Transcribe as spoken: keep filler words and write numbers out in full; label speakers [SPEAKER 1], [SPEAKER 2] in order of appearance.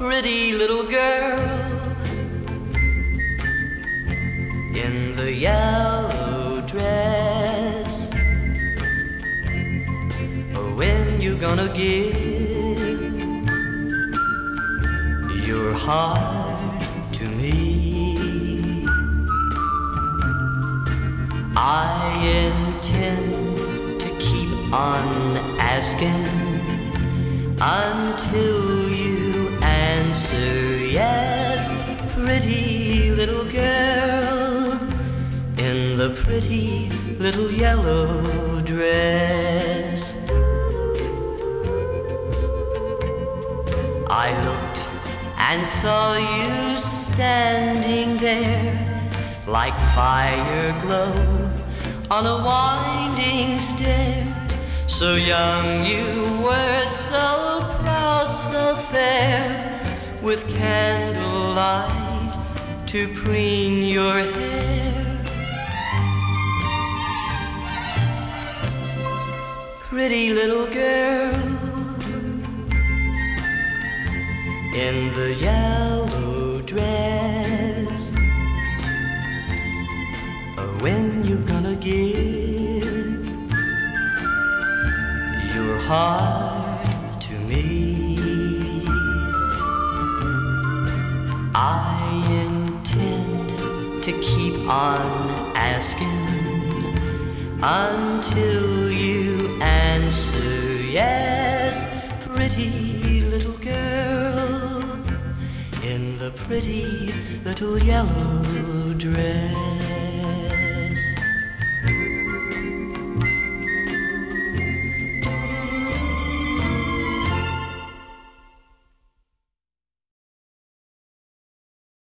[SPEAKER 1] pretty little girl in the yellow dress. When you gonna give your heart to me? I intend to keep on asking until you answer yes, pretty little girl in the pretty little yellow dress. I looked and saw you standing there like fire glow on the winding stairs. So young you were, so proud, so fair, with candlelight to preen your hair. Pretty little girl in the yellow dress. When you gonna give your heart to me? I intend to keep on asking until you answer yes, pretty little girl in the pretty little yellow dress.